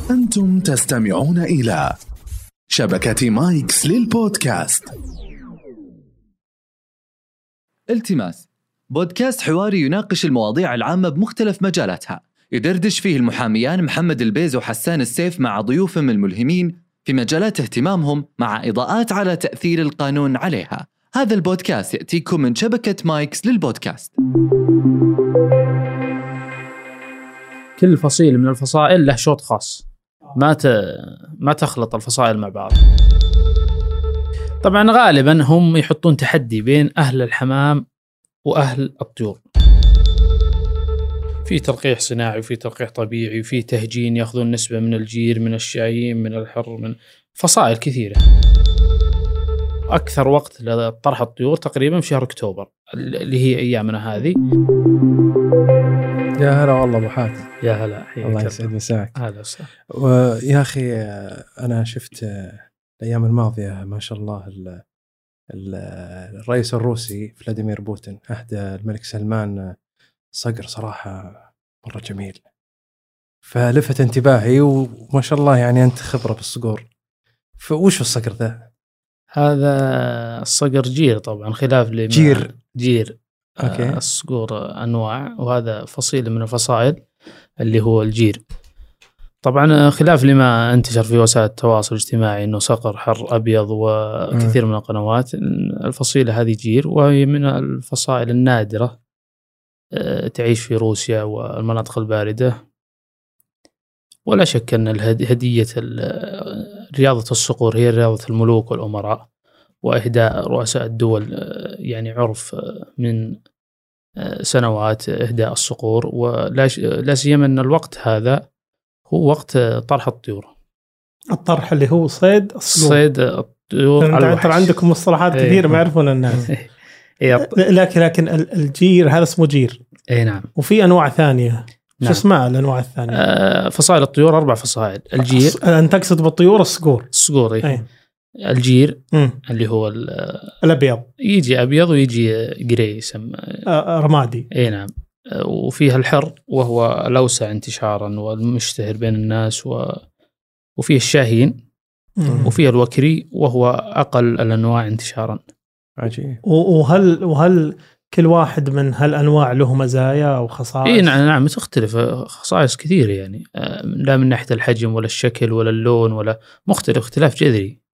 أنتم تستمعون إلى شبكة مايكس للبودكاست. التماس، بودكاست حواري يناقش المواضيع العامة بمختلف مجالاتها، يدردش فيه المحاميان محمد البيز وحسان السيف مع ضيوفهم الملهمين في مجالات اهتمامهم، مع إضاءات على تأثير القانون عليها. هذا البودكاست يأتيكم من شبكة مايكس للبودكاست. كل فصيل من الفصائل له شوط خاص، ما تخلط الفصائل مع بعض. طبعا غالبا هم يحطون تحدي بين أهل الحمام وأهل الطيور، في تلقيح صناعي وفي تلقيح طبيعي وفي تهجين، يأخذون نسبة من الجير، من الشاهين، من الحر، من فصائل كثيرة. أكثر وقت لطرح الطيور تقريبا في شهر أكتوبر اللي هي أيامنا هذه. يا هلا والله أبو حاتم. يا هلا، الله يسعد مساك. هلا وسهلا. ويا أخي أنا شفت الأيام الماضية ما شاء الله الرئيس الروسي فلاديمير بوتين أهدى الملك سلمان صقر صراحة مرة جميل، فلفت انتباهي وما شاء الله يعني أنت خبرة بالصقور. فوش الصقر ذا؟ هذا الصقر جير طبعا، خلاف لما جير. الصقور أنواع، وهذا فصيل من الفصائل اللي هو الجير. طبعا خلاف لما انتشر في وسائل التواصل الاجتماعي انه صقر حر ابيض وكثير من القنوات. الفصيلة هذه جير، وهي من الفصائل النادرة، تعيش في روسيا والمناطق الباردة. ولا شك ان هدية رياضة الصقور هي رياضة الملوك والأمراء، وإهداء رؤساء الدول يعني عرف من سنوات إهداء الصقور، ولا سيما أن الوقت هذا هو وقت طرح الطيور. الطرح اللي هو صيد الصقور، صيد الطيور. أنت عندكم مصطلحات كثير ما يعرفون الناس. لكن الجير هذا اسمه جير. اي نعم. وفي أنواع ثانية. شو اسمها الأنواع الثانية؟ فصائل الطيور 4 فصائل. الجير، أنت تقصد بالطيور الصقور؟ الصقور. الجير اللي هو الأبيض، يجي أبيض ويجي جري يسمى رمادي. اي نعم. وفيها الحر وهو الأوسع انتشارا والمشتهر بين الناس، وفيه الشاهين، وفيه الوكري وهو أقل الأنواع انتشارا. عجيب. وهل كل واحد من هالأنواع له مزايا وخصائص؟ اي نعم تختلف خصائص كثيرة، يعني لا من ناحية الحجم ولا الشكل ولا اللون، ولا مختلف اختلاف جذري.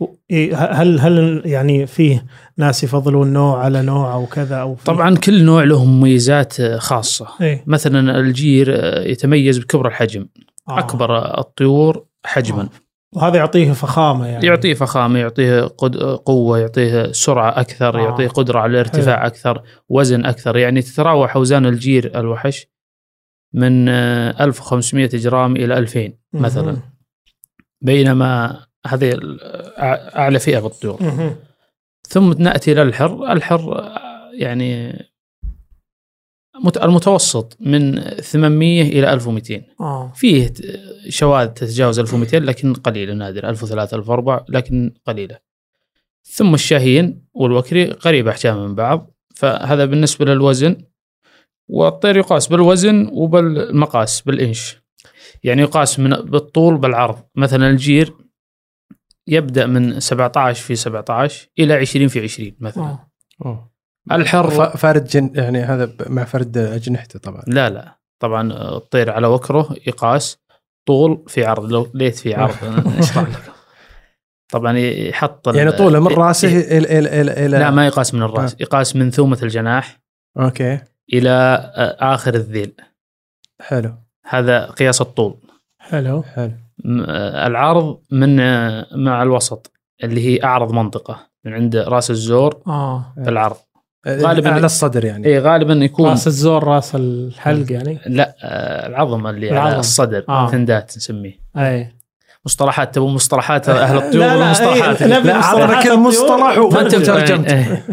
هل يعني فيه ناس يفضلون نوع على نوع أو كذا أو طبعا كل نوع له مميزات خاصة. مثلا الجير يتميز بكبر الحجم، أكبر الطيور حجما. وهذا يعطيه فخامة، يعني يعطيه فخامة، يعطيه قوة، يعطيه سرعة أكثر، يعطيه قدرة على الارتفاع أكثر، وزن أكثر. يعني تتراوح أوزان الجير الوحش من 1500 جرام إلى 2000 مثلا، بينما هذه أعلى فئة بالطيور. ثم نأتي إلى الحر يعني المتوسط من 800 إلى 1200. فيه شواذ تتجاوز 1200 لكن قليلة، نادرة 1003 1004 لكن قليلة. ثم الشاهين والوكري قريب أحجام من بعض. فهذا بالنسبة للوزن، والطير يقاس بالوزن وبالمقاس بالإنش، يعني يقاس بالطول بالعرض. مثلا الجير يبدأ من 17 في 17 إلى 20 في 20 مثلا. الحر فارد يعني هذا مع فرد أجنحته طبعا. لا طبعا الطير على وكره يقاس طول في عرض. لو ليت في عرض اشرح لك. طبعا يحط يعني طوله من راسه إلى لا، ما يقاس من الراس، يقاس من ثومة الجناح إلى آخر الذيل. حلو، هذا قياس الطول. حلو. العرض من مع الوسط اللي هي أعرض منطقة من عند رأس الزور بالعرض، غالبا على الصدر يعني. إيه غالبا يكون رأس الزور، رأس الحلق يعني. لا، العظم اللي على الصدر، ثندات نسميه. مصطلحات، تبو مصطلحات أهل الطيور ولا مصطلحات؟ لا عطنا كل مصطلح وأنت ترجمت.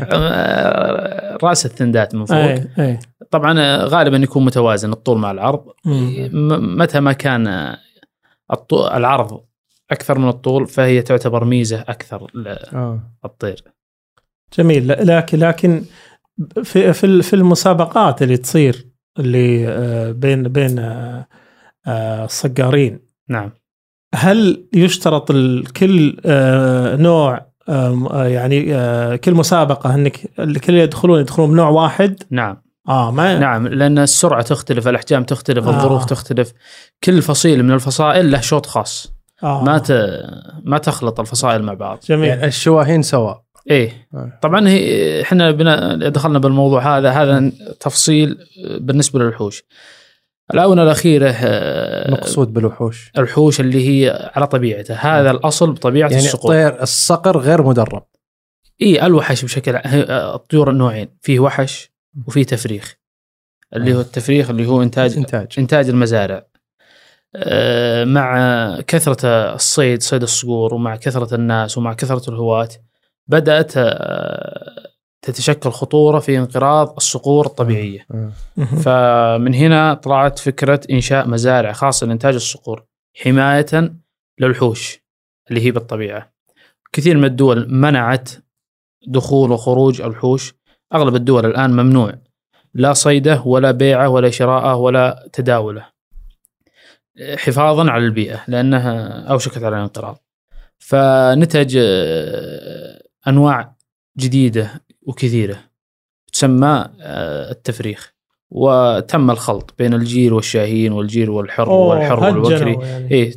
رأس الثندات من فوق. طبعا غالبا يكون متوازن الطول مع العرض. متى ما كان العرض أكثر من الطول فهي تعتبر ميزة أكثر للطير. جميل. لكن في المسابقات اللي تصير اللي بين الصقارين، نعم، هل يشترط كل نوع يعني كل مسابقة انك الكل يدخلون بنوع واحد؟ نعم. نعم، لأن السرعة تختلف، الأحجام تختلف، الظروف تختلف، كل فصيل من الفصائل له شوط خاص. ما تخلط الفصائل مع بعض. جميل. يعني الشواهين سواء. ايه طبعا احنا دخلنا بالموضوع هذا تفصيل بالنسبة للوحوش. الآونة الأخيرة مقصود بالوحوش الوحوش اللي هي على طبيعته، هذا الأصل بطبيعة يعني الصقور. الطير الصقر غير مدرب. الوحش بشكل الطيور النوعين، فيه وحش وفيه تفريخ. اللي هو التفريخ اللي هو إنتاج المزارع. مع كثرة الصيد، صيد الصقور، ومع كثرة الناس ومع كثرة الهواة بدأت تتشكل خطورة في انقراض الصقور الطبيعية. فمن هنا طلعت فكرة إنشاء مزارع خاصة لإنتاج الصقور حماية للوحوش اللي هي بالطبيعة. كثير من الدول منعت دخول وخروج الوحوش. أغلب الدول الآن ممنوع لا صيده ولا بيعه ولا شراءه ولا تداوله، حفاظا على البيئة لأنها أوشكت على الانقراض. فنتج أنواع جديدة وكثيرة تسمى التفريخ، وتم الخلط بين الجير والشاهين والجير والحر والبكري يعني.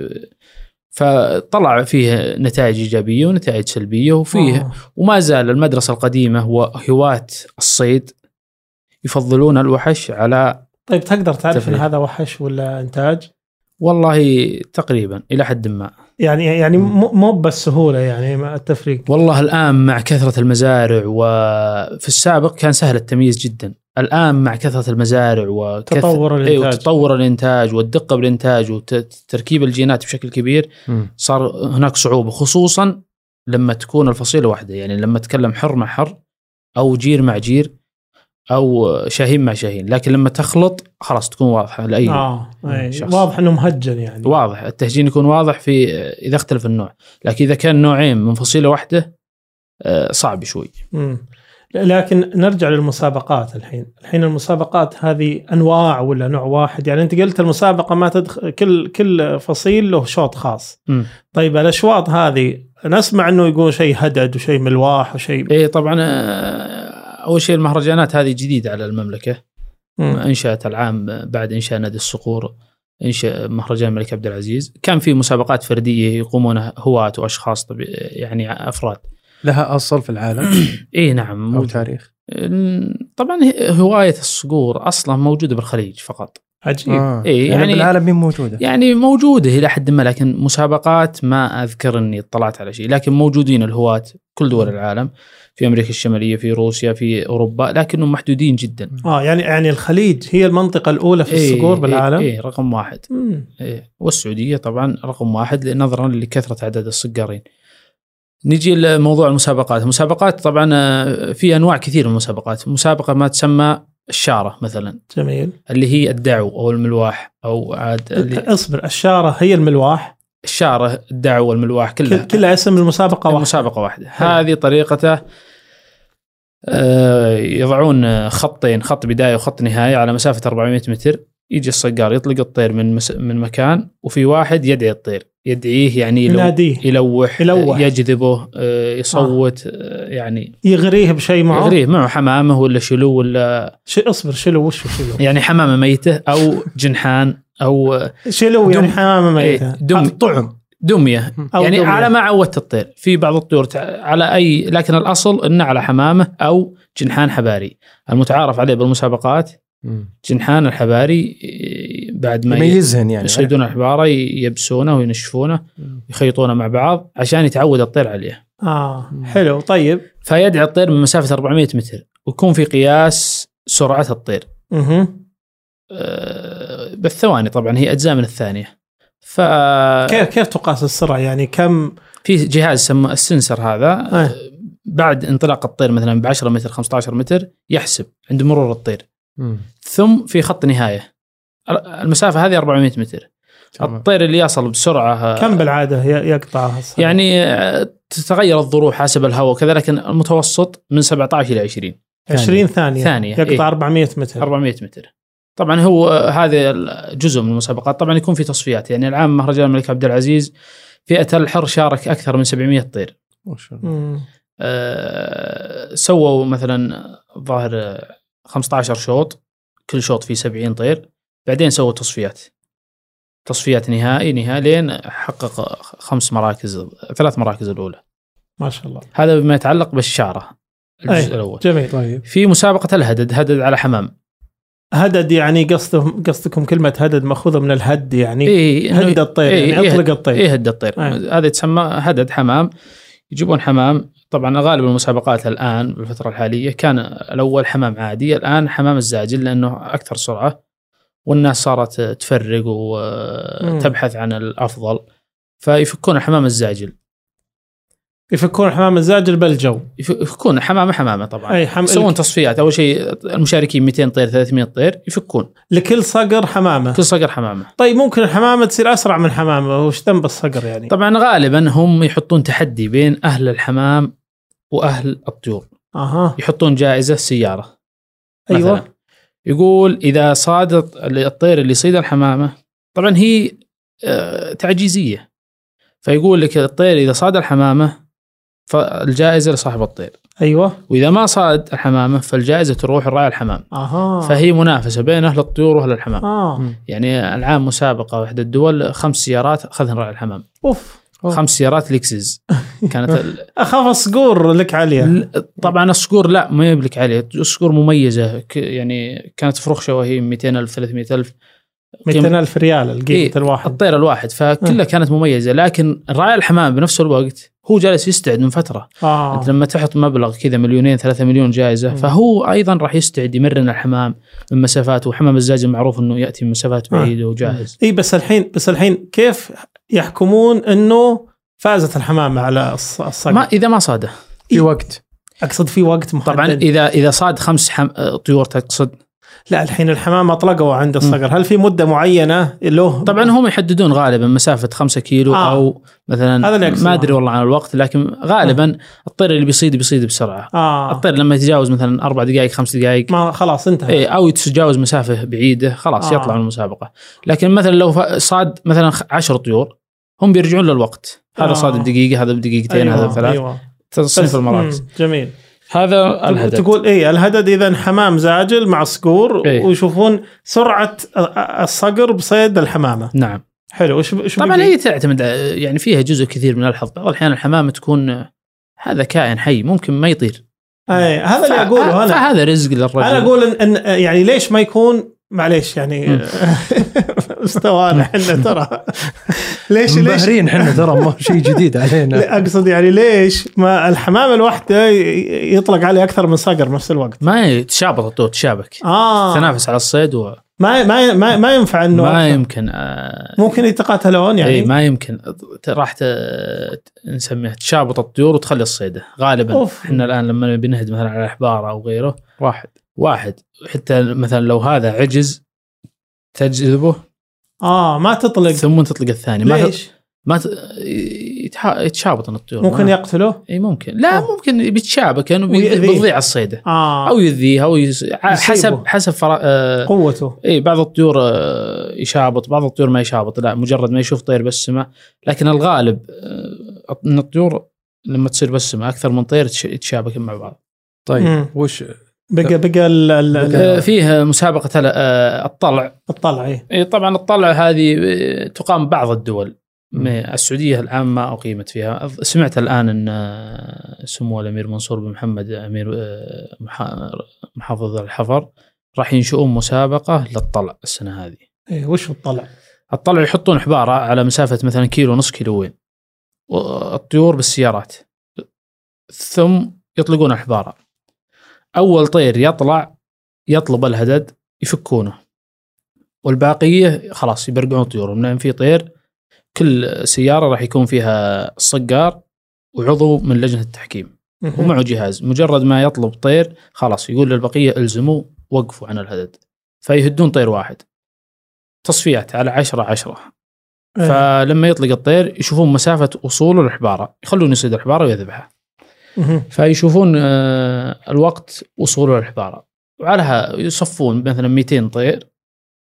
فطلع فيه نتائج إيجابية ونتائج سلبية، وفيه وما زال المدرسة القديمة وهواة الصيد يفضلون الوحش على. طيب تقدر تعرف ان هذا وحش ولا إنتاج؟ والله تقريبا إلى حد ما، يعني مو بالسهولة يعني التفريق. والله الآن مع كثرة المزارع، وفي السابق كان سهل التمييز جدا. الآن مع كثرة المزارع وتطور الإنتاج والدقة بالإنتاج وتركيب الجينات بشكل كبير، صار هناك صعوبة، خصوصا لما تكون الفصيلة واحدة. يعني لما تكلم حر مع حر أو جير مع جير أو شاهين مع شاهين، لكن لما تخلط خلاص تكون واضحة لأي شخص. واضح أنه مهجن، يعني واضح التهجين يكون واضح في إذا اختلف النوع. لكن إذا كان نوعين من فصيلة واحدة صعب شوي. لكن نرجع للمسابقات. الحين المسابقات هذه أنواع ولا نوع واحد؟ يعني أنت قلت المسابقة ما تدخل كل فصيل له شوط خاص. طيب الأشواط هذه نسمع أنه يقول شيء هدد وشيء ملواح وشيء. طبعا أول شيء المهرجانات هذه جديدة على المملكة. انشأت العام بعد إنشاء نادي الصقور، انشأ مهرجان الملك عبد العزيز. كان في مسابقات فردية يقومون هواة وأشخاص يعني أفراد. لها أصل في العالم؟ نعم. أو تاريخ؟ طبعا هواية الصقور أصلا موجودة بالخليج فقط. عجيب. يعني بالعالم مين موجودة؟ يعني موجودة إلى حد ما، لكن مسابقات ما أذكر أني اطلعت على شيء. لكن موجودين الهواة كل دول العالم، في أمريكا الشمالية، في روسيا، في أوروبا، لكنهم محدودين جدا. يعني الخليج هي المنطقة الأولى في الصقور بالعالم. رقم واحد. والسعودية طبعا رقم واحد نظرا لكثرة عدد الصقارين. نجي لموضوع المسابقات طبعا في أنواع كثير من المسابقات. مسابقة ما تسمى الشارة مثلا. جميل. اللي هي الدعو أو الملواح أو أصبر، الشارة هي الملواح؟ الشارة، الدعو والملواح كلها اسم المسابقة واحدة. المسابقة واحدة. هذه طريقته يضعون خطين، خط بداية وخط نهاية على مسافة 400 متر. يجي الصقار يطلق الطير من مكان، وفي واحد يدعي الطير، يدعيه يعني يلوح يجذبه، يصوت، يعني يغريه بشيء معه. يغريه معه حمامه ولا شلو ولا شلو وش شلو؟ يعني حمامة ميتة أو جنحان أو شلو، يعني حمامة ميتة. دمية يعني دمية. على ما عودت الطير. في بعض الطيور على أي، لكن الأصل إنه على حمامة أو جنحان حباري. المتعارف عليه بالمسابقات جنحان الحباري، بعد ما يميزهن يعني يصيدون الحبارة يبسونه وينشفونه يخيطونه مع بعض عشان يتعود الطير عليه. حلو. طيب فيدعي الطير من مسافة 400 متر، ويكون في قياس سرعة الطير بالثواني. طبعا هي أجزاء من الثانية. كيف تقاس السرعة؟ يعني كم؟ في جهاز سمى السنسر هذا. بعد انطلاق الطير مثلا ب10 متر 15 متر يحسب عند مرور الطير. ثم في خط نهاية. المسافة هذه 400 متر. الطير اللي يصل بسرعة كم بالعادة يقطعها؟ يعني تتغير الظروف حسب الهواء كذا، لكن المتوسط من 17 إلى 20 ثانية يقطع 400 متر. 400 متر. طبعا هو هذا جزء من المسابقات. طبعا يكون في تصفيات، يعني العام مهرجان الملك عبد العزيز فئة الحر شارك أكثر من 700 طير. ما شاء الله. سووا مثلا ظاهر 15 شوط، كل شوط فيه 70 طير، بعدين سووا تصفيات نهائي لين حقق 3 مراكز الأولى. ما شاء الله. هذا بما يتعلق بالشعرة الجزء الأول. جميل. طيب في مسابقة الهدد، هدد على حمام. هدد يعني قصدكم كلمة هدد مأخوذة من الهد، يعني هد الطير، يعني أطلق الطير. هد الطير. هذا يتسمى هدد حمام. يجيبون حمام. طبعا غالب المسابقات الآن بالفترة الحالية كان الأول حمام عادي، الآن حمام الزاجل لأنه أكثر سرعة، والناس صارت تفرق وتبحث عن الأفضل، فيفكون الحمام الزاجل. يفكون الحمام الزاجل بالجو، يفكون حمامة طبعا. يسوون تصفيات. أول شيء المشاركين 200 طير 300 طير يفكون لكل صقر حمامة. كل صقر حمامة. طيب ممكن الحمامة تصير أسرع من حمامة، وش ذنب الصقر يعني؟ طبعا غالبا هم يحطون تحدي بين أهل الحمام وأهل الطيور. يحطون جائزة سيارة. أيوة. مثلا يقول إذا صادت الطير اللي يصيد الحمامة، طبعا هي تعجيزية، فيقول لك الطير إذا صاد الحمامة فالجائزة لصاحب الطير. أيوة. وإذا ما صاد الحمامة فالجائزة تروح لراعي الحمام. فهي منافسة بين أهل الطيور وأهل الحمام. يعني العام مسابقة واحدة الدول 5 سيارات أخذها راعي الحمام. 5 سيارات ليكسز كانت أخاف الصقور لك عليها. طبعا الصقور لا ما يملك عليه، الصقور مميزة، يعني كانت فرخشة وهي 200,000 300,000 200,000 ريال القيمة الواحد، الطير الواحد، فكلها كانت مميزة. لكن راعي الحمام بنفس الوقت هو جالس يستعد من فترة. أنت لما تحط مبلغ كذا 2 3 مليون جائزة، فهو أيضا راح يستعد يمرن الحمام من مسافات، وحمام الزاجل معروف أنه يأتي من مسافات بعيدة وجاهز. بس الحين كيف يحكمون أنه فازت الحمامة على الصقر؟ ما إذا ما صاده في وقت، أقصد في وقت محدد. طبعا إذا صاد 5 طيور تقصد. لا الحين الحمام أطلقوا عند الصقر، هل في مدة معينة له؟ طبعا هم يحددون غالبا مسافة 5 كيلو أو مثلا ما أدري والله عن الوقت، لكن غالبا الطير اللي بيصيد بسرعة. الطير لما يتجاوز مثلا 4 دقائق 5 دقائق ما خلاص انتهى. أو يتجاوز مسافة بعيدة خلاص يطلع من المسابقة. لكن مثلا لو صاد مثلا 10 طيور هم بيرجعون للوقت، هذا صاد الدقيقة، هذا بدقيقتين، هذا بثلاث. تصنيف المراكز. جميل. هذا الهدد. تقول الهدد إذا حمام زاجل مع صقور ويشوفون سرعة الصقر بصيد الحمامة. نعم. حلو. وش طبعا هي تعتمد يعني فيها جزء كثير من الحظ. بعض الأحيان الحمامة تكون هذا كائن حي ممكن ما يطير. هذا اللي أقوله أنا. فهذا رزق للرجل. أنا أقول إن يعني ليش ما يكون، معليش يعني استوانا حنا ترى ليش مبهرين حنا ترى ما شيء جديد علينا. أقصد يعني ليش ما الحمامة الواحدة يطلق عليه أكثر من صقر بنفس الوقت؟ ما يتشابط الطيور، تشابك تنافس على الصيد ما ينفع إنه ما يمكن ممكن يتقاتلون يعني. ما يمكن راح نسميها تشابط الطيور وتخلي الصيدة غالبا. إحنا الآن لما بنهد مثلا على الأحبار أو غيره واحد حتى مثلا لو هذا عجز تجذبه ما تطلق ثم تطلق الثاني. ليش؟ يتشابط الطيور. ممكن يقتله؟ ممكن لا ممكن بيتشابك انه بيضيع الصيدة او يذيها او حسب قوته. بعض الطيور يشابط، بعض الطيور ما يشابط، لا مجرد ما يشوف طير بالسماء. لكن الغالب ان الطيور لما تصير بالسماء اكثر من طير يتشابك مع بعض. طيب وش بقى فيه مسابقة الطلع. طبعا الطلع هذه تقام بعض الدول. السعودية الآن ما أقيمت فيها. سمعت الآن أن سمو الأمير منصور بن محمد أمير محافظ الحفر راح ينشؤون مسابقة للطلع السنة هذه. وش الطلع؟ الطلع يحطون حبارة على مسافة مثلا 1.5 كيلوين الطيور بالسيارات، ثم يطلقون الحبارة. أول طير يطلع يطلب الهدد يفكونه، والباقية خلاص يبرقعون طيورهم، لأن في طير كل سيارة راح يكون فيها الصقار وعضو من لجنة التحكيم ومعه جهاز. مجرد ما يطلب طير خلاص يقول للبقية الزموا وقفوا عن الهدد، فيهدون طير واحد. تصفيات على 10. فلما يطلق الطير يشوفون مسافة وصوله للحبارة، يخلون يصيد الحبارة ويذبحها. فيشوفون الوقت وصوله للحبارة، وعلىها يصفون مثلا 200 طير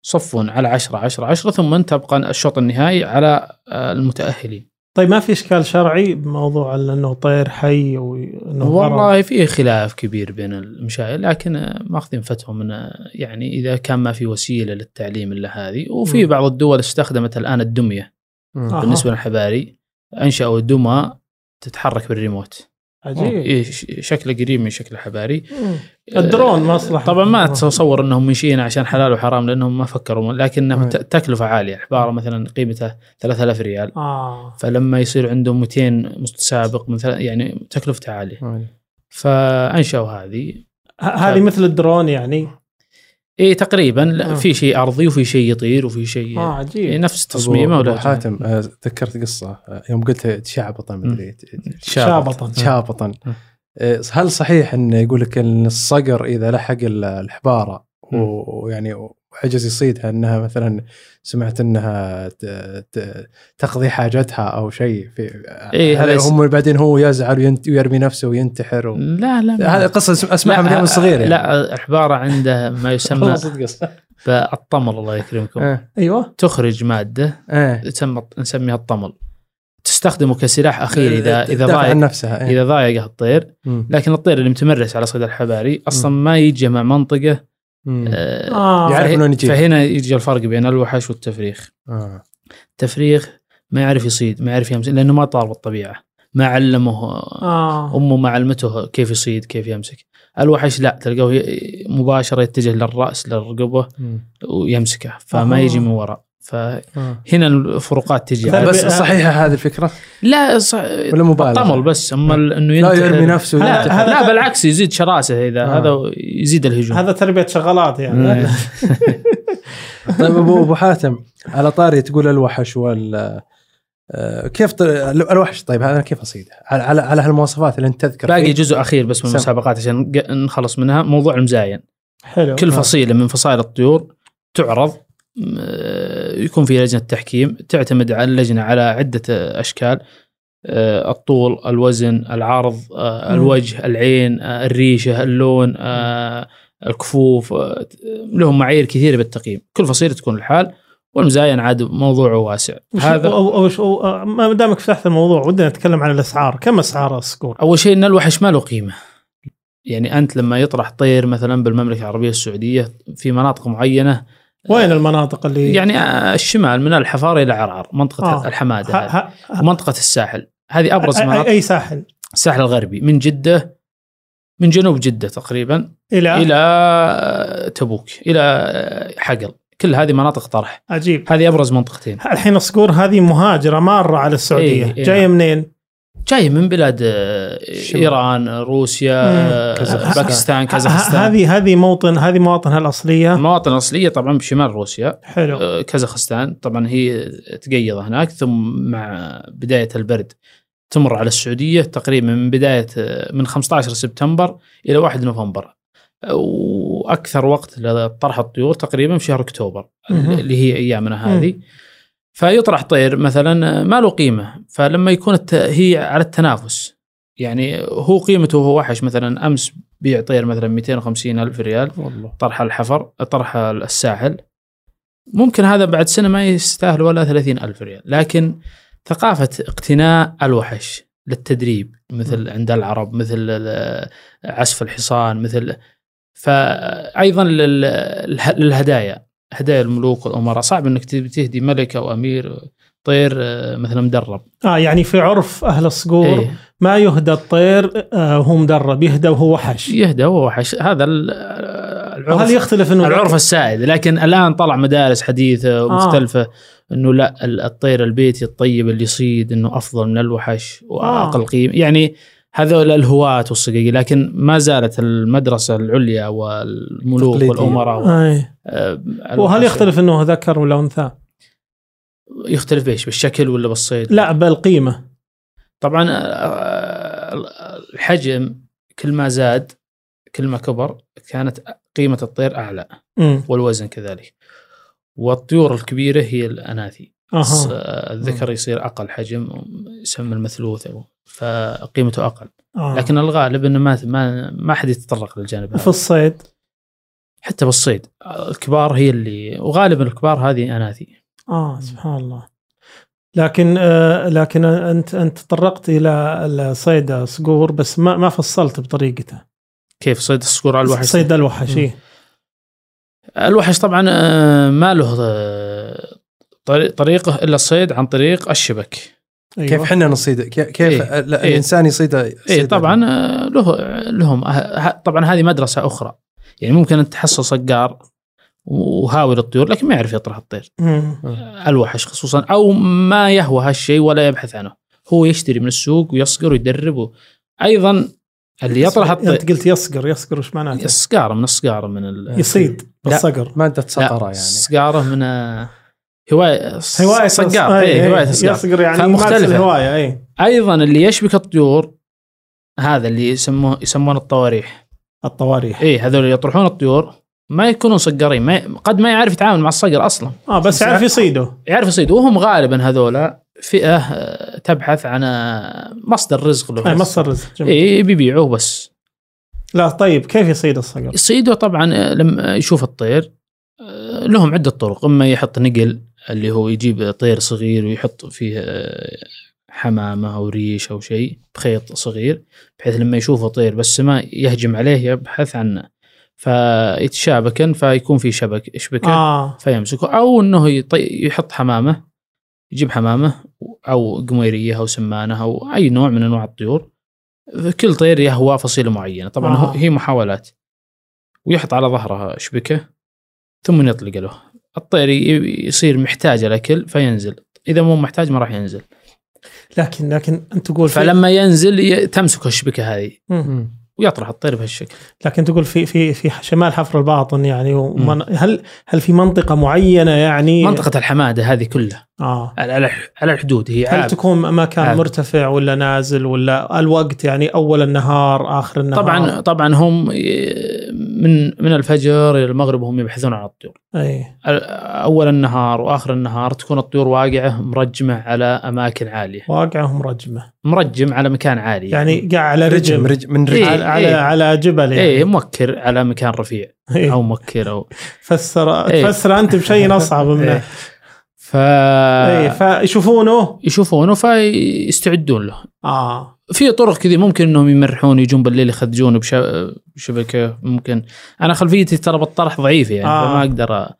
صف على 10 ثم تبقى الشوط النهائي على المتأهلين. طيب ما في إشكال شرعي بموضوع أنه طير حي وأنه والله فيه خلاف كبير بين المشايخ، لكن ماخذين فتوى من يعني إذا كان ما في وسيلة للتعليم إلا هذه. وفي بعض الدول استخدمت الآن الدمية بالنسبة للحباري، أنشأوا دمى تتحرك بالريموت. عجيب. شكله قريب من شكل الحباري. الدرون مصلحة طبعا ما تتصور أنهم منشئين عشان حلال وحرام، لأنهم ما فكروا، لكنه تكلفة عالية. حبارة مثلا قيمتها 3000 ريال، فلما يصير عندهم 200 متسابق مثلا يعني تكلفتها عالية. فأنشأوا هذه مثل الدرون يعني. إيه تقريبا. في شيء أرضي وفي شيء يطير وفي شيء عجيب. نفس تصميمه. ولا حاتم ذكرت قصة يوم قلت تشعبطا مدري شابطا. هل صحيح إن يقول لك إن الصقر إذا لحق الحبارة ويعني وحجز يصيدها أنها مثلا سمعت أنها تقضي حاجتها أو شيء في هم بعدين هو يزعل ويرمي نفسه وينتحر لا هذه قصة أسمعها من يوم صغير يعني. لا الحبارة عنده ما يسمى بالطمل. الله يكرمكم. أيوة. تخرج مادة نسميها الطمل، تستخدمه كسلاح أخير إذا ضايقه الطير. لكن الطير اللي متمرس على صيد الحباري أصلا ما يجي مع منطقة فهنا يجي الفرق بين الوحش والتفريخ. التفريخ ما يعرف يصيد، ما يعرف يمسك، لأنه ما طار بالطبيعة، ما علمه أمه ما علمته كيف يصيد كيف يمسك. الوحش لا، تلقاه مباشرة يتجه للرأس للرقبة ويمسكه، فما يجي من وراء. فهنا الفروقات تجي. بس صحيحة هذه الفكرة؟ لا ولا مبالغة؟ طمل بس، أما إنه لا يرمي نفسه. لا بالعكس يزيد شراسة. إذا هذا يزيد الهجوم. هذا تربية شغلات يعني. طيب أبو حاتم، على طاري تقول الوحش كيف الوحش؟ طيب هذا كيف أصيده على هالمواصفات اللي أنت تذكر؟ باقي جزء أخير بس من المسابقات عشان نخلص منها، موضوع المزاين. حلو. كل فصيلة من فصائل الطيور تعرض، يكون في لجنة تحكيم تعتمد على اللجنة على عدة أشكال: الطول، الوزن، العرض، الوجه، العين، الريشة، اللون، الكفوف. لهم معايير كثيرة بالتقييم. كل فصيلة تكون الحال، والمزاين عاد موضوع واسع. هذا ما دامك فتحت الموضوع ودنا نتكلم عن الأسعار. كم أسعار الصقور؟ أول شيء إن الوحش ما له قيمة. يعني أنت لما يطرح طير مثلا بالمملكة العربية السعودية في مناطق معينة، وين المناطق اللي يعني الشمال من الحفار إلى عرعر، منطقة الحمادة ومنطقة الساحل، هذه أبرز مناطق. أي ساحل؟ الساحل الغربي من جدة، من جنوب جدة تقريبا إلى تبوك إلى حقل، كل هذه مناطق طرح. عجيب. هذه أبرز منطقتين. الحين الصقور هذه مهاجرة مارة على السعودية. جاية منين؟ جاي من بلاد إيران، روسيا، باكستان، كازاخستان. هذه مواطنها الأصلية. مواطن الأصلية طبعا بشمال روسيا. حلو. كازاخستان طبعا هي تقيض هناك، ثم مع بداية البرد تمر على السعودية تقريبا من 15 سبتمبر إلى 1 نوفمبر، وأكثر وقت لطرح الطيور تقريبا في شهر أكتوبر اللي هي أيامنا هذه. فيطرح طير مثلا ما له قيمة، فلما يكون هي على التنافس، يعني هو قيمته هو وحش مثلا أمس بيع طير مثلا 250,000 ريال والله. طرح الحفر، طرح الساحل، ممكن هذا بعد سنة ما يستاهل ولا 30,000 ريال. لكن ثقافة اقتناء الوحش للتدريب مثل عند العرب، مثل عسف الحصان، مثل فأيضا للهدايا، هدايا الملوك والأمراء. صعب أنك تهدي ملك أو أمير طير مثلا مدرب. يعني في عرف أهل الصقور ما يهدى الطير وهو مدرب، يهدى وهو وحش. يهدى وهو وحش، هذا العرف. هل يختلف إنه العرف السائد؟ لكن الآن طلع مدارس حديثة ومختلفة إنه لا، الطير البيتي الطيب اللي يصيد إنه أفضل من الوحش وأقل قيمة. يعني هذول الهواة والصقيق، لكن ما زالت المدرسة العليا والملوك والأمراء. وهل يختلف إنه ذكر ولا أنثى؟ يختلف بإيش؟ بالشكل ولا بالصيد؟ لا بالقيمة. طبعا الحجم كل ما زاد كل ما كبر كانت قيمة الطير أعلى، والوزن كذلك. والطيور الكبيرة هي الأناثي. الذكر يصير أقل حجم، يسمى المثلوث، فقيمته أقل. لكن الغالب إنه ما حد يتطرق للجانب هذا. في الصيد حتى بالصيد الكبار هي اللي، وغالبا الكبار هذه أناثي. سبحان الله. لكن انت تطرقت الى صيد الصقور، بس ما فصلت بطريقته. كيف صيد الصقور على الوحش؟ صيد الوحش. الوحش طبعا ما له طريقه الا الصيد عن طريق الشبك. أيوة. كيف حنا نصيد؟ كيف الانسان يصيد؟ طبعا لهم طبعا هذه مدرسه اخرى. يعني ممكن أن تحصل صقار وهاوي للطيور لكن ما يعرف يطرح الطير. الوحش خصوصا أو ما يهوى هالشيء ولا يبحث عنه، هو يشتري من السوق ويصقر ويدرب. أيضا اللي يطرح الطير، أنت قلت يصقر وش معناته؟ الصقارة من يصيد بالصقر، ما أنت تصقرة يعني. الصقارة من هواية صقار. هواية يصقر يعني مختلفة هواية. أيضا اللي يشبك الطيور هذا اللي يسمون الطواريح. هذول اللي يطرحون الطيور ما يكونون صقارين، قد ما يعرف يتعامل مع الصقر أصلا. بس يعرف يصيده. وهم غالبا هذولا فئة تبحث عن مصدر رزق له. مصدر رزق. بيبيعوه بس. لا طيب كيف يصيد الصقر؟ يصيده طبعا لما يشوف الطير لهم عدة طرق. إما يحط نقل اللي هو يجيب طير صغير ويحط فيه حمامة أو ريش أو شيء بخيط صغير، بحيث لما يشوفه طير بس ما يهجم عليه يبحث عنه، فيتشابكن فيكون في شبكة فيمسكه. أو أنه يحط حمامة، يجيب حمامة أو قميرية أو سمانة أو أي نوع من أنواع الطيور، كل طير يهوى فصيلة معينة طبعا. هي محاولات، ويحط على ظهرها شبكة ثم يطلق له الطير. يصير محتاج الأكل فينزل، إذا مو محتاج ما راح ينزل. لكن أنت تقول فلما ينزل تمسك الشبكة هذه ويطرح الطير بهالشكل. لكن تقول في شمال حفر الباطن يعني، هل في منطقة معينة يعني؟ منطقة الحمادة هذه كلها على الحدود. هي هل تكون مكان مرتفع ولا نازل ولا الوقت يعني أول النهار آخر النهار؟ طبعا هم من الفجر إلى المغرب هم يبحثون عن الطيور. أول النهار وآخر النهار تكون الطيور واقعة مرجمة على أماكن عالية. مرجم على مكان عالي يعني قاع على رجل من رجل على جبل يعني. موكر على مكان رفيع أو موكر أو فسر أنت بشيء أصعب منه. فيشوفونه فيستعدون له. في طرق كذي ممكن انهم يمرحون، يجون بالليل يخدجون بشبكه. ممكن انا خلفيتي ترى بالطرح ضعيفه يعني فما اقدر.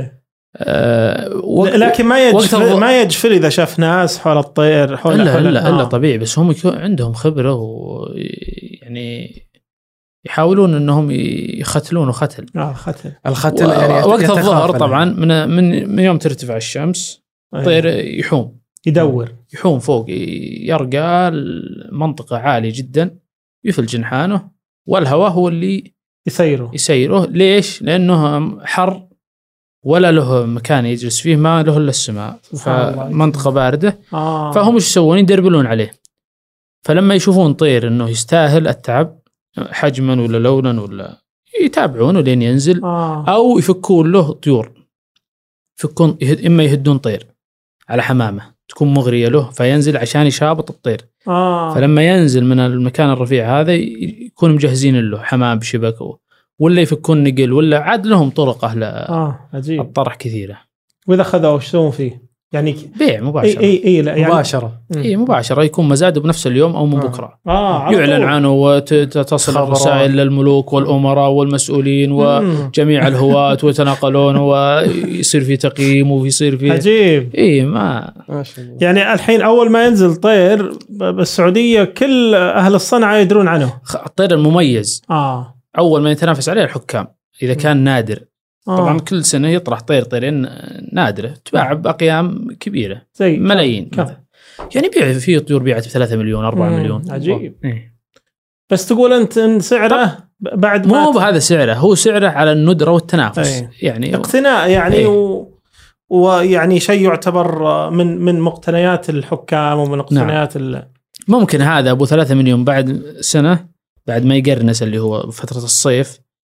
لكن ما يجفل اذا شاف ناس حول الطير حول لا طبيعي. بس هم عندهم خبره ويعني يحاولون انهم يختلون ختل. الختل يعني وقت الظهر طبعا من يوم ترتفع الشمس الطير يحوم فوق، يرقى المنطقة عالية جدا، يفل جنحانه والهواء هو اللي يسيره. ليش؟ لأنه حر ولا له مكان يجلس فيه، ما له إلا السماء، فمنطقة باردة. فهم ايش يسوون؟ يدربلون عليه. فلما يشوفون طير انه يستاهل التعب حجما ولا لونا ولا يتابعونه لين ينزل. او يفكون له طيور، اما يهدون طير على حمامة تكون مغرية له فينزل عشان يشابط الطير. فلما ينزل من المكان الرفيع هذا يكون مجهزين له حمام بشبكه، ولا يفكون نقل، ولا عاد لهم طرق أهل الطرح كثيرة. وإذا خذوا وش يسوون فيه؟ يعني بيع مباشرة. يعني مباشرة يكون مزاده بنفس اليوم أو من بكرة. يعلن عنه وتصل الرسائل للملوك والأمراء والمسؤولين وجميع الهواة ويتناقلون ويصير في تقييم ويصير في عجيب. يعني الحين أول ما ينزل طير بالسعودية كل أهل الصنعة يدرون عنه. الطير المميز أول ما يتنافس عليه الحكام إذا كان نادر. طبعا كل سنة يطرح طيرين نادرة تباع بأقيام كبيرة زي ملايين يعني بيع فيه طيور بيعت ب3 مليون 4 مليون. عجيب. بس تقول أنت إن سعره بعد مو بهذا سعره، هو سعره على الندرة والتنافس. يعني اقتناء يعني ويعني شيء يعتبر من مقتنيات الحكام ومن مقتنيات ممكن هذا أبو 3 مليون بعد سنة بعد ما يقرنس اللي هو فترة الصيف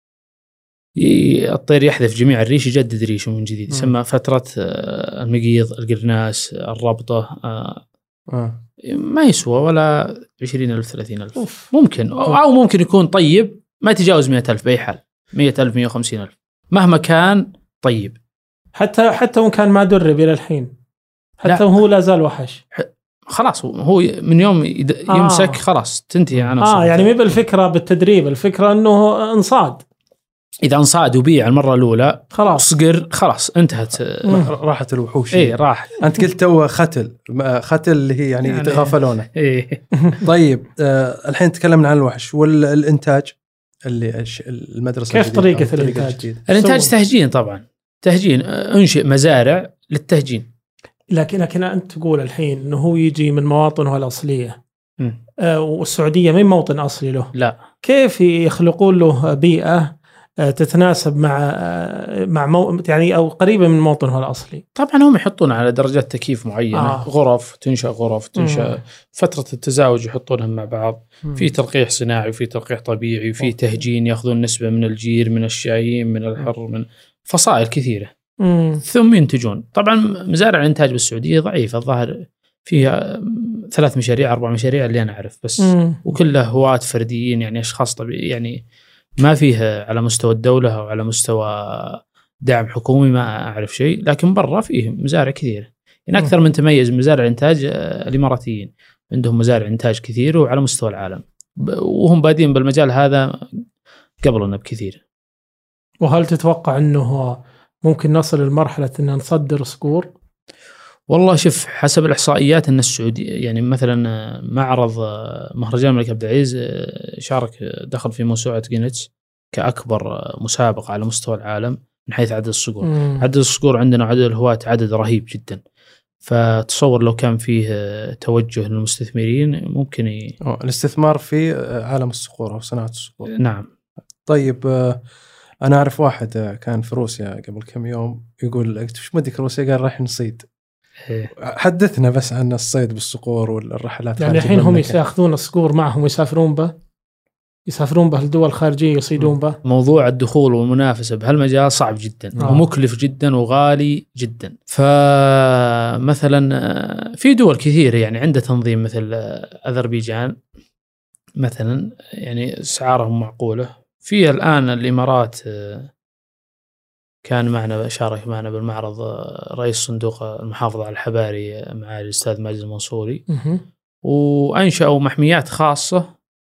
الطير يحذف جميع الريش يجدد ريشه من جديد. يسمى فترة المقيض، القرناس، الربطة. ما يسوى ولا 20,000 30,000 ممكن. أو ممكن يكون طيب ما يتجاوز 100,000 بأي حال. 100,000 150,000 مهما كان. طيب حتى وإن كان ما درب إلى الحين، حتى هو لا زال وحش، خلاص هو من يوم يمسك خلاص تنتهي عنه. يعني مو بالفكرة بالتدريب، الفكرة أنه انصاد. إذا انصاد وبيع المرة الأولى خلاص صقر، خلاص انتهت، راحت الوحوش. راح. أنت قلت تو ختل اللي هي يعني يتغافلونه. طيب الحين تكلمنا عن الوحش والإنتاج اللي المدرسة كيف طريقة الإنتاج؟ الإنتاج تهجين طبعا، تهجين، أنشئ مزارع للتهجين. لكن أنت تقول الحين إنه هو يجي من مواطنه الأصلية، والسعودية من موطن أصلي له. لا، كيف يخلقون له بيئة تتناسب مع يعني أو قريبة من موطنه الأصلي؟ طبعا هم يحطون على درجات تكييف معينة، غرف تنشأ فترة التزاوج يحطونهم مع بعض، في تلقيح صناعي وفي تلقيح طبيعي وفي تهجين، يأخذون نسبة من الجير، من الشايين، من الحر، من فصائل كثيرة، ثم ينتجون. طبعا مزارع الإنتاج بالسعودية ضعيفة، الظاهر فيها 3 مشاريع 4 مشاريع اللي أنا أعرف بس، وكلها هواة فرديين، يعني أشخاص طبيعي، يعني ما فيه على مستوى الدولة أو على مستوى دعم حكومي، ما أعرف شيء. لكن برا فيه مزارع كثير، يعني أكثر من تميز مزارع الإنتاج الإماراتيين، عندهم مزارع إنتاج كثير وعلى مستوى العالم، وهم بادين بالمجال هذا قبلنا بكثير. وهل تتوقع أنه ممكن نصل لمرحلة أن نصدر صقور؟ والله شوف، حسب الإحصائيات أن السعودية يعني مثلا معرض مهرجان الملك عبد العزيز شارك، دخل في موسوعة جينيتس كأكبر مسابقة على مستوى العالم من حيث عدد الصقور. عدد الصقور عندنا وعدد الهواة عدد رهيب جدا، فتصور لو كان فيه توجه للمستثمرين ممكن الاستثمار في عالم الصقور أو صناعة الصقور. نعم. طيب أنا أعرف واحد كان في روسيا قبل كم يوم يقول وش مدك روسيا؟ قال رايح نصيد. حدثنا بس عن الصيد بالصقور والرحلات. يعني الحين هم يأخذون الصقور معهم ويسافرون به لدول خارجية يصيدون به. موضوع الدخول والمنافسة بهالمجال صعب جدا ومكلف جدا وغالي جدا. فمثلا في دول كثيرة يعني عنده تنظيم، مثل أذربيجان مثلا، يعني أسعارهم معقولة. في الآن الإمارات كان معنا، شارك معنا بالمعرض رئيس صندوق المحافظة على الحباري مع الأستاذ ماجد المنصوري، وأنشأوا محميات خاصة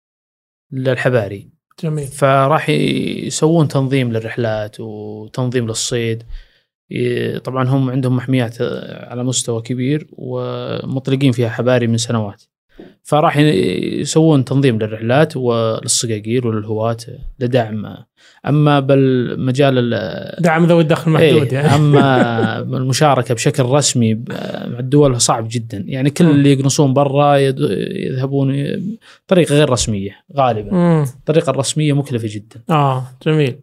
للحباري. جميل. فراح يسوون تنظيم للرحلات وتنظيم للصيد. طبعا هم عندهم محميات على مستوى كبير ومطلقين فيها حباري من سنوات، فراح يسوون تنظيم للرحلات وللصقاقير وللهواة لدعم. أما بالمجال دعم ذوي الدخل المحدود يعني. أما المشاركة بشكل رسمي مع الدول صعب جدا، يعني كل اللي يقنصون برا يذهبون طريقة غير رسمية غالبا. الطريقة الرسمية مكلفة جدا. جميل.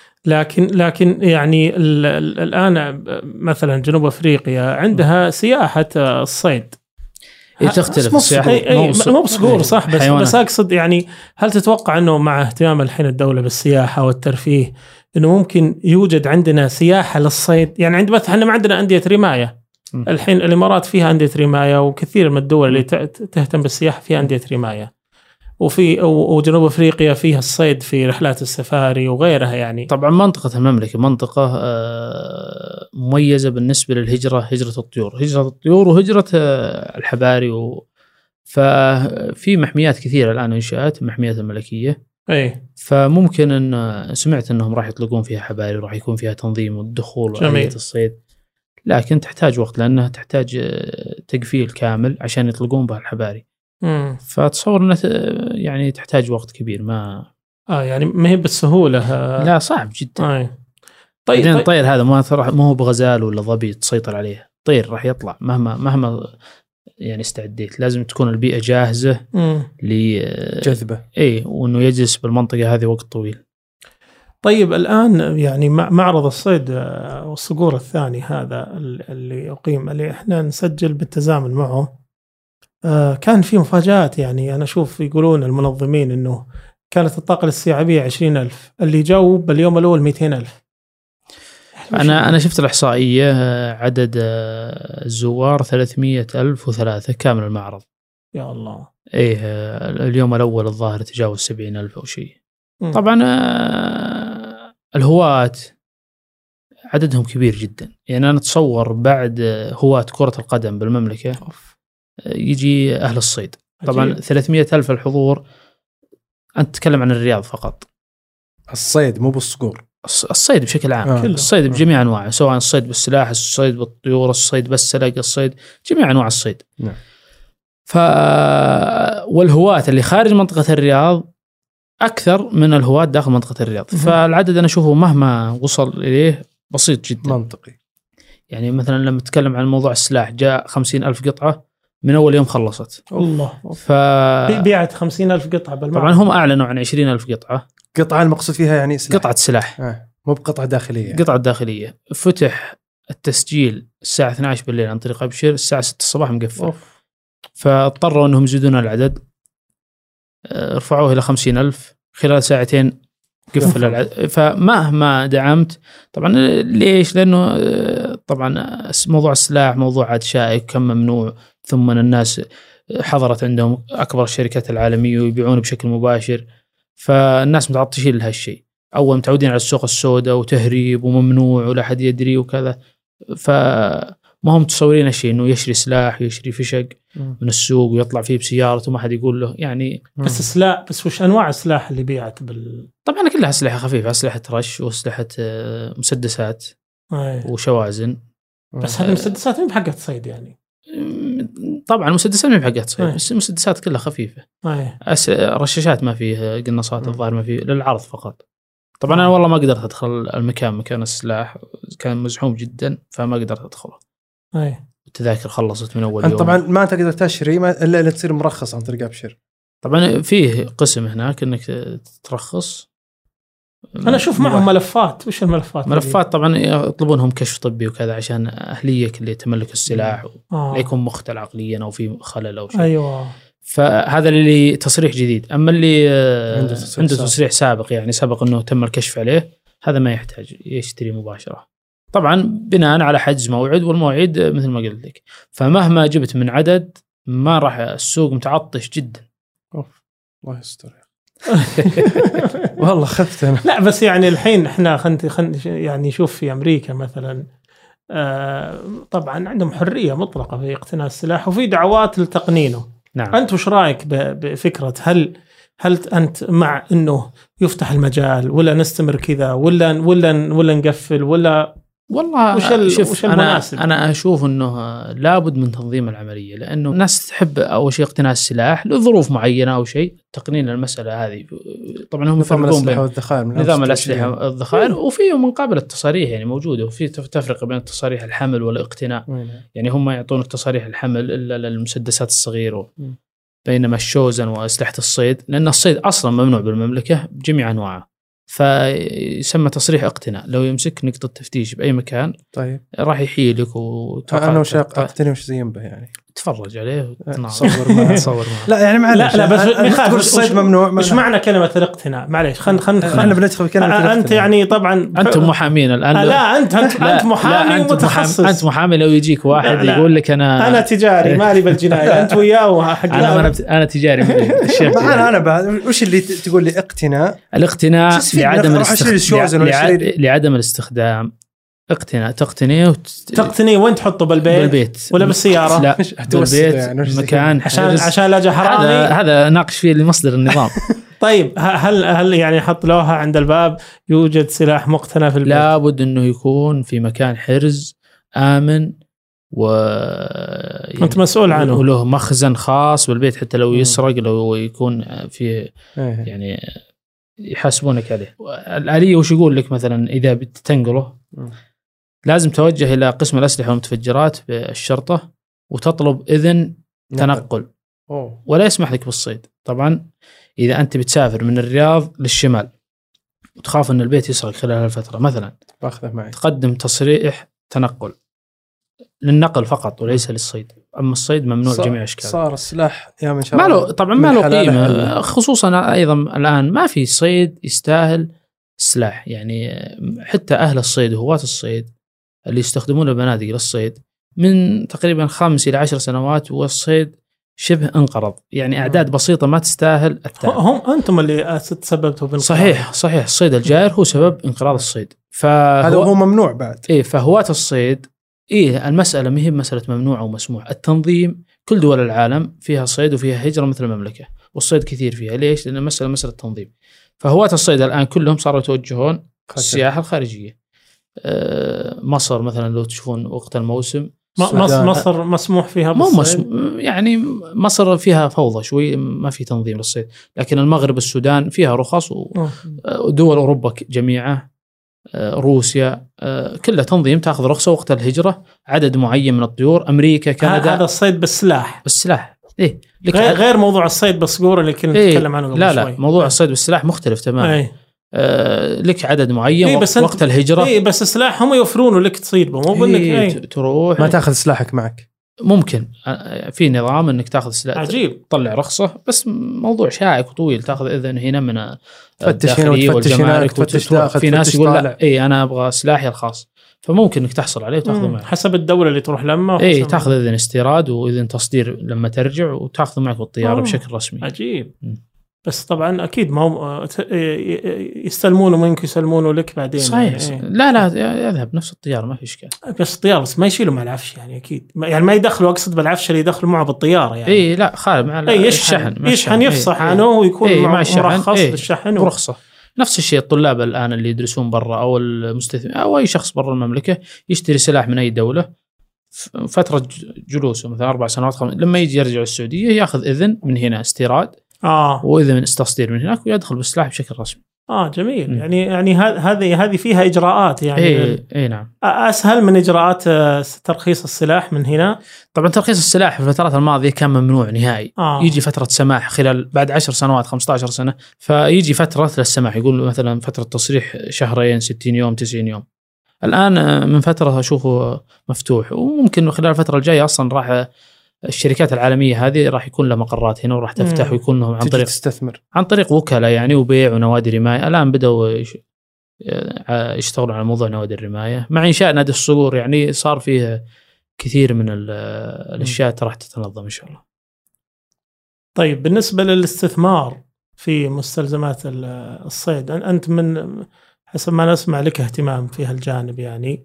لكن يعني الآن مثلا جنوب أفريقيا عندها سياحة الصيد، تختلف السياحة، مو بصقور صح، بس أقصد يعني هل تتوقع أنه مع اهتمام الحين الدولة بالسياحة والترفيه أنه ممكن يوجد عندنا سياحة للصيد؟ يعني عند مثلا احنا ما عندنا أندية رماية، الحين الإمارات فيها أندية رماية، وكثير من الدول اللي تهتم بالسياحة فيها أندية رماية، وجنوب أفريقيا فيها الصيد في رحلات السفاري وغيرها. يعني طبعا منطقة المملكة منطقة مميزة بالنسبة للهجرة، هجرة الطيور وهجرة الحباري ففي محميات كثيرة الآن إنشاءات محميات الملكية. فممكن أن سمعت أنهم راح يطلقون فيها حباري وراح يكون فيها تنظيم والدخول وآلية الصيد، لكن تحتاج وقت لأنها تحتاج تقفيل كامل عشان يطلقون بها الحباري. فتصور أنه يعني تحتاج وقت كبير، ما يعني ما هي بالسهولة. لا صعب جدا. طيب الطير هذا ما هو بغزال ولا ظبي تسيطر عليه، طير راح يطلع مهما يعني استعديت، لازم تكون البيئة جاهزة لجذبه، وأنه يجلس بالمنطقة هذه وقت طويل. طيب الآن يعني معرض الصيد والصقور الثاني هذا اللي يقيم، اللي احنا نسجل بالتزامن معه، كان في مفاجآت. يعني أنا أشوف يقولون المنظمين إنه كانت الطاقة الاستيعابية 20,000، اللي جاوا باليوم الأول 200,000. أنا شفت الإحصائية، عدد الزوار 300,003 كامل المعرض. يا الله. اليوم الأول الظاهر تجاوز 70,000 أو شيء. طبعا الهواة عددهم كبير جدا، يعني أنا أتصور بعد هواة كرة القدم بالمملكة يجي أهل الصيد. طبعا 300,000 الحضور، أنت تتكلم عن الرياض فقط، الصيد مو بالصقور، الصيد بشكل عام. الصيد بجميع أنواعه، سواء الصيد بالسلاح، الصيد بالطيور، الصيد بالسلق، الصيد جميع أنواع الصيد. نعم. والهواة اللي خارج منطقة الرياض أكثر من الهواة داخل منطقة الرياض. فالعدد أنا أشوفه مهما وصل إليه بسيط جدا، منطقي. يعني مثلا لما تتكلم عن موضوع السلاح، جاء 50,000 قطعة من أول يوم خلصت. الله. بيعت 50,000 قطعة بالمعنى. طبعا هم أعلنوا عن 20,000 قطعة. قطعة المقصود فيها يعني سلاح. قطعة سلاح، مو بقطعة داخلية. قطعة داخلية. فتح التسجيل الساعة 12 بالليل عن طريق أبشر، الساعة 6 الصباح مقفل. فاضطروا أنهم يزيدون العدد، رفعوه إلى 50,000 خلال ساعتين، قفل العدد. فمهما دعمت طبعا، ليش؟ لأنه طبعا موضوع السلاح موضوع عاد شائك، كم ممنوع، ثم الناس حضرت عندهم أكبر الشركات العالمية ويبيعون بشكل مباشر، فالناس متعطشين لهالشيء. أول متعودين على السوق السوداء وتهريب وممنوع ولا حد يدري وكذا، فما هم متصورين الشيء إنه يشري سلاح، يشري فشق من السوق ويطلع فيه بسيارته وما حد يقول له يعني. بس سلاح، بس وش أنواع السلاح اللي بيعت طبعا كلها أسلحة خفيفة، أسلحة رش وأسلحة مسدسات وشوازن. بس هذه المسدسات مو بحقت صيد يعني. طبعا المسدسات مو بحقت صيد، بس المسدسات كلها خفيفة. رشاشات ما فيه، قناصات الظاهر ما فيه، للعرض فقط. طبعا أنا والله ما قدرت أدخل المكان، مكان السلاح كان مزحوم جدا فما قدرت أدخله. التذاكر خلصت من أول يوم. طبعا ما تقدر تشتري إلا تصير مرخص عن طريق أبشر. طبعا فيه قسم هناك إنك ترخص. أنا أشوف معهم ملفات. وش الملفات؟ ملفات طبعا يطلبونهم كشف طبي وكذا عشان أهلية اللي تملك السلاح، لا يكون مختل عقليا أو في خلل أو شيء. أيوة. فهذا اللي تصريح جديد. أما اللي عنده تصريح سابق، يعني سبق أنه تم الكشف عليه، هذا ما يحتاج يشتري مباشرة. طبعا بناء على حجز موعد، والموعد مثل ما قلت لك. فمهما جبت من عدد ما راح، السوق متعطش جدا. الله يستر. والله خفت أنا. لا بس يعني الحين احنا يعني شوف في أمريكا مثلا، طبعا عندهم حرية مطلقة في اقتناء السلاح وفي دعوات لتقنينه. نعم. أنت وش رأيك بفكرة هل أنت مع إنه يفتح المجال، ولا نستمر كذا، ولا نقفل، ولا والله وش المناسب؟ أنا أشوف أنه لابد من تنظيم العملية، لأنه الناس تحب أول شيء اقتناء السلاح لظروف معينة أو شيء، تقنين المسألة هذه. طبعا هم يفرقون بين نظام الأسلحة والذخائر، وفيه من قابل التصاريح يعني موجودة، وفي تفرق بين التصاريح الحمل والاقتناء. يعني هم يعطون التصاريح الحمل إلا للمسدسات الصغيرة، بينما الشوزن وأسلحة الصيد، لأن الصيد أصلا ممنوع بالمملكة بجميع أنواعه، فيسمى تصريح اقتناء. لو يمسك نقطة تفتيش بأي مكان، طيب راح يحيلك أنا وشاق أقتني وش زين به يعني، تفرج عليه وتصور معه. لا يعني معلش، لا بس بنخاف الصيد ممنوع. مش معنى كلمة الاقتناء؟ معليش خلنا بندخل في كلمة الاقتناء. أنت يعني طبعا أنتم محامين الآن. لا أنت محامي ومتخصص. أنت محامي. لو يجيك واحد يقول لك أنا تجاري مالي بالجناية، أنت وياه حق. أنا تجاري. أنا وش اللي تقول لي اقتناء؟ الاقتناء لعدم الاستخدام. اقتناء تقتني وين تحطه؟ بالبيت ولا بالسيارة؟ لا بالبيت يعني مكان عشان لا حرامي. هذا ناقش فيه لمصدر النظام. طيب هل يعني حط لوحة عند الباب يوجد سلاح مقتنى في البيت؟ لابد انه يكون في مكان حرز آمن، أنت مسؤول عنه، وله مخزن خاص بالبيت، حتى لو يسرق، لو يكون فيه يعني يحاسبونك عليه. الآلية وش يقول لك؟ مثلا إذا بتنقله لازم توجه إلى قسم الأسلحة والمتفجرات بالشرطة وتطلب إذن تنقل، ولا يسمح لك بالصيد. طبعا إذا أنت بتسافر من الرياض للشمال وتخاف أن البيت يسرق خلال الفترة مثلا، تقدم تصريح تنقل للنقل فقط وليس للصيد. أما الصيد ممنوع جميع أشكاله. صار السلاح يا من شاء الله طبعا ما له قيمة، خصوصا أيضا الآن ما في صيد يستاهل السلاح. يعني حتى أهل الصيد وهواة الصيد اللي يستخدمون البنادق للصيد من تقريبا 5 إلى 10 سنوات، والصيد شبه انقرض، يعني أعداد بسيطة ما تستاهل التعب. هم أنتم اللي تسببتوا بالانقراض. صحيح الصيد الجائر هو سبب انقراض الصيد. هذا هو ممنوع بعد. فهواة الصيد المسألة ما هي مسألة ممنوع أو مسموح. التنظيم، كل دول العالم فيها صيد وفيها هجرة مثل المملكة، والصيد كثير فيها. ليش؟ لأن مسألة تنظيم. فهواة الصيد الآن كلهم صاروا يتوجهون السياحة الخارجية. مصر مثلا لو تشوفون وقت الموسم، مصر مسموح فيها بالصيد؟ يعني مصر فيها فوضى شوي، ما في تنظيم للصيد. لكن المغرب، السودان فيها رخص، ودول أوروبا جميعها، روسيا كلها تنظيم، تأخذ رخصة وقت الهجرة، عدد معين من الطيور. أمريكا، كندا. هذا الصيد بالسلاح. إيه غير موضوع الصيد بالصقور اللي كنا نتكلم عنه قبل شوي. لا موضوع الصيد بالسلاح مختلف تماما. لك عدد معين وقت الهجرة. بس السلاح هم يوفرونه لك تصيد به، مو بأنك تروح ما تأخذ سلاحك معك. ممكن في نظام انك تاخذ سلاح، عجيب، تطلع رخصة، بس موضوع شائك وطويل. تاخذ اذن هنا من تفتش هنا وتفتش هناك، تفتش داخل، في ناس يقول لا انا ابغى سلاحي الخاص، فممكن انك تحصل عليه وتاخذه معك حسب الدولة اللي تروح لما. تاخذ اذن استيراد واذن تصدير لما ترجع، وتاخذه معك بالطيارة بشكل رسمي. عجيب. بس طبعا اكيد ما هو يستلمونه منك، يسلمونه لك بعدين. صحيح. يعني لا يذهب نفس الطياره، ما في اشكال. بس الطياره بس ما يشيلوا مع العفش يعني، اكيد يعني ما يدخلوا، اقصد بالعفش اللي يدخلوا معه بالطياره يعني. لا خالد مع يشحن يفصح عنه ويكون مرخص للشحن ورخصه. نفس الشيء الطلاب الان اللي يدرسون برا، او المستثمر او اي شخص برا المملكه يشتري سلاح من اي دوله، فتره جلوسه مثلا 4 سنوات لما يجي يرجع السعوديه ياخذ اذن من هنا استيراد، وإذا من تصدير من هناك، ويدخل بالسلاح بشكل رسمي. جميل. يعني هذه فيها إجراءات يعني. نعم. أسهل من إجراءات ترخيص السلاح من هنا. طبعا ترخيص السلاح في الفترات الماضية كان ممنوع نهائي. يجي فترة سماح خلال بعد 10 سنوات 15 سنة، فيجي فترة للسماح، يقول مثلا فترة تصريح 2 شهر 60 يوم 90 يوم. الآن من فترة أشوفه مفتوح، وممكن خلال الفترة الجاية أصلا راح الشركات العالمية هذه راح يكون لها مقرات هنا، وراح تفتح ويكون لهم عن طريق وكلاء يعني، وبيع ونوادي رماية. الآن بدأوا يشتغلوا على موضوع نوادي الرماية مع إنشاء نادي الصقور، يعني صار فيه كثير من الأشياء راح تتنظم إن شاء الله. طيب بالنسبة للاستثمار في مستلزمات الصيد، أنت من حسب ما نسمع لك اهتمام في هالجانب يعني،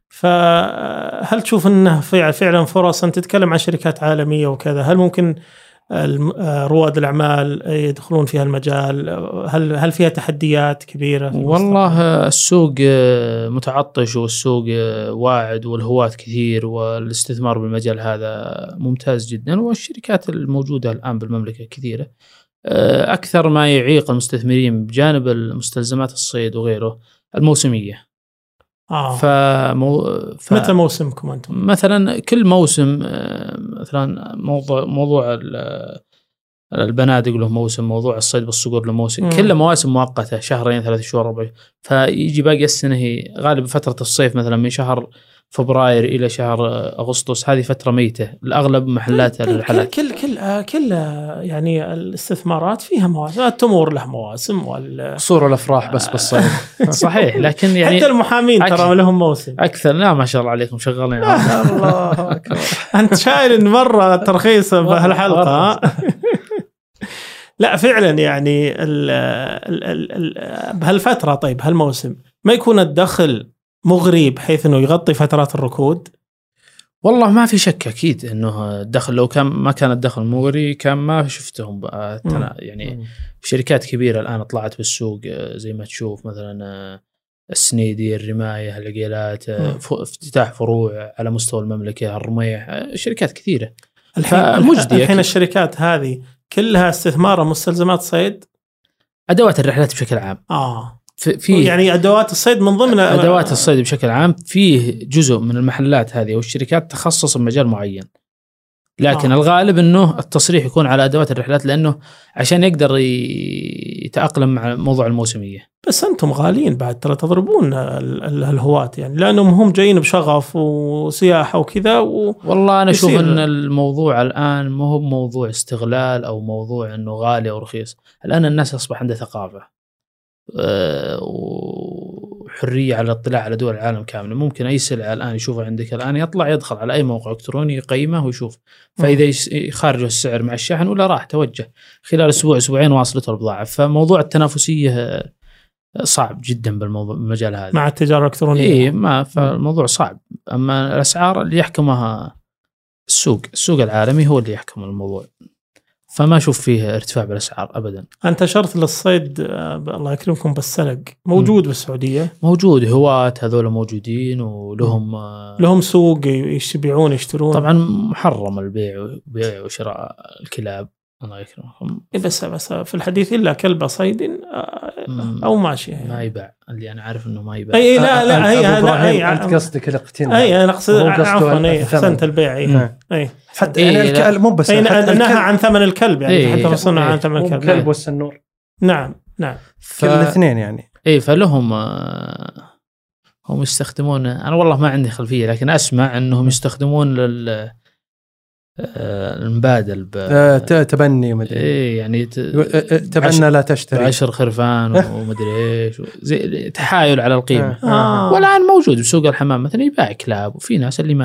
فهل تشوف أنه فعلا فرص؟ أنت تتكلم عن شركات عالمية وكذا، هل ممكن رواد الأعمال يدخلون في هالمجال؟ هل فيها تحديات كبيرة؟ والله السوق متعطش، والسوق واعد، والهواة كثير، والاستثمار بالمجال هذا ممتاز جدا، والشركات الموجودة الآن بالمملكة كثيرة. أكثر ما يعيق المستثمرين بجانب المستلزمات الصيد وغيره الموسمية. متى موسمكم أنتم؟ مثلا كل موسم، مثلا موضوع البنادق له موسم، موضوع الصيد بالصقور له موسم، كل مواسم مؤقتة 2 3 شهور 4. فيجي باقي السنة هي غالب فترة الصيف، مثلا من شهر فبراير إلى شهر أغسطس، هذه فترة ميتة الأغلب محلات الرحلات. كل يعني الاستثمارات فيها مواسم، التمور له مواسم، والقصور والأفراح بس بالصيف. صحيح، لكن يعني حتى المحامين ترى لهم موسم أكثر. لا ما شاء الله عليكم شغالين. الله أكبر. أنت شايل مرة ترخيص بهالحلقة. لا فعلا يعني بهالفترة، طيب هالموسم ما يكون الدخل مغري بحيث انه يغطي فترات الركود؟ والله ما في شك اكيد انه الدخل، لو كان ما كان الدخل مغري كان ما شفتهم يعني شركات كبيره الان طلعت بالسوق، زي ما تشوف مثلا السنيدي، الرمايه، العقيلات، افتتاح فروع على مستوى المملكه، الرميح، شركات كثيره الحين الشركات هذه كلها استثمار مستلزمات صيد، ادوات الرحلات بشكل عام. في يعني أدوات الصيد من ضمن أدوات الصيد بشكل عام. فيه جزء من المحلات هذه والشركات تخصص بمجال معين، لكن الغالب أنه التصريح يكون على أدوات الرحلات، لأنه عشان يقدر يتأقلم مع موضوع الموسمية. بس أنتم غاليين بعد، ترى تضربون الهواة يعني، لأنهم هم جايين بشغف وسياحة وكذا. والله أنا أشوف أن الموضوع الآن ما هو موضوع استغلال أو موضوع أنه غالي أو رخيص. الآن الناس أصبح عندها ثقافة، حرية على الاطلاع على دول العالم كاملة. ممكن أي سلعة الآن يشوفها عندك الآن يطلع يدخل على أي موقع إلكتروني يقيمه ويشوف، فإذا خارج السعر مع الشحن ولا راح توجه خلال أسبوع أسبوعين واصلته البضاعة. فموضوع التنافسية صعب جدا بالمجال هذا مع التجارة الإلكترونية. إيه ما فالموضوع صعب. أما الأسعار اللي يحكمها السوق العالمي هو اللي يحكم الموضوع، فما أشوف فيه ارتفاع بالأسعار أبدا. أنت أشرت للصيد الله يكرمكم بالسلق موجود بالسعودية؟ موجود، هواة هذول موجودين ولهم سوق يبيعون يشترون. طبعا محرم البيع وشراء الكلاب الله يكرمكم. بس في الحديث إلا كلب صيد أو ماشي ما يباع، اللي أنا عارف إنه ما يباع. أي لا هي أنت قصدك الاقتناء. أي أنا أقصد عفوا أحسنت البيع. أي حتى يعني مو بس نهى عن ثمن الكلب يعني حتى وصلنا عن ثمن الكلب والسنور. نعم كل الاثنين يعني. إيه فلهم هم يستخدمون، أنا والله ما عندي خلفية لكن أسمع أنهم يستخدمون المبادل تبني ومدري إيه يعني تبنى لا تشتري 10 خرفان ومدري إيش زي تحايل على القيمة. والآن موجود بسوق الحمام مثلا يباع كلاب، وفي ناس اللي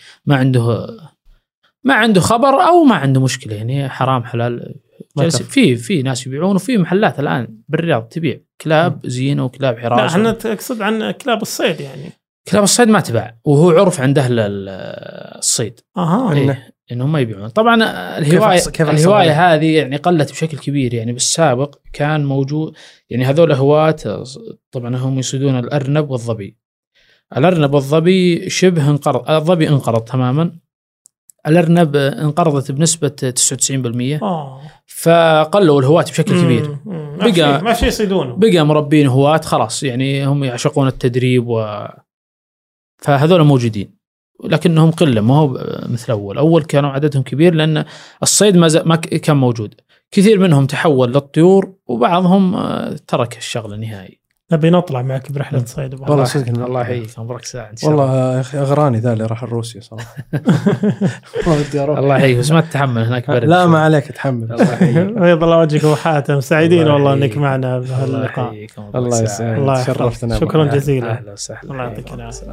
ما عنده خبر أو ما عنده مشكلة يعني حرام حلال في ناس يبيعون، وفي محلات الآن بالرياض تبيع كلاب زينة وكلاب حراس. لا احنا تقصد عن كلاب الصيد يعني. كلاب الصيد ما تباع، وهو عرف عند أهل الصيد إنهم ما يبيعون. طبعا الهواية هذه يعني قلت بشكل كبير يعني. بالسابق كان موجود يعني هذول هواة، طبعا هم يصيدون الأرنب والظبي. الأرنب والظبي شبه انقرض، الظبي انقرض تماما، الأرنب انقرضت بنسبة 99%. فقلوا الهواة بشكل كبير. ما في يصيدونه، بقى مربين هواة خلاص يعني هم يعشقون التدريب فهذول موجودين لكنهم قلة، ما هو مثل أول كانوا عددهم كبير لأن الصيد ما كان موجود. كثير منهم تحول للطيور وبعضهم ترك الشغل نهائي. نبي نطلع معك برحلة صيد والله صدق. الله يحييك برك ساعة والله يا أخي أغراني ذا اللي راح الروسيا صراحة. الله يحييك بس ما تتحمل هناك برد. لا ما عليك تحمل. بيض الله وجهك وحاتم، سعيدين والله انك معنا بهاللقاء. الله يسعدك شرفتنا. شكرا جزيلا. اهلا وسهلا. الله يعطيك العافية.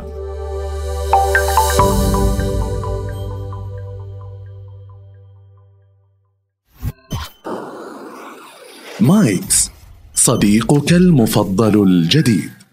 مايكس صديقك المفضل الجديد.